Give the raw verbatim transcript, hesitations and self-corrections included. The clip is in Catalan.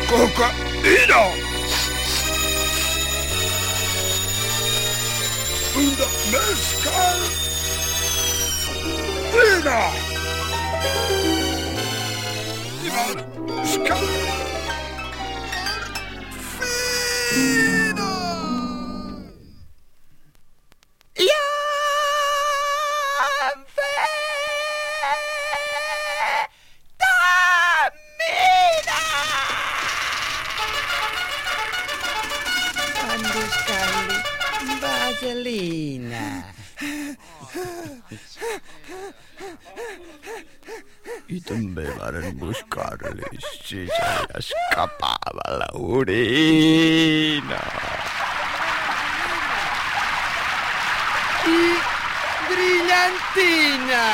Cocaína. Una mezcal. Fina. Mezcal. Fina. Ja, Vaselina. I també varen buscar-li si se li escapava l'orina. I brillantina.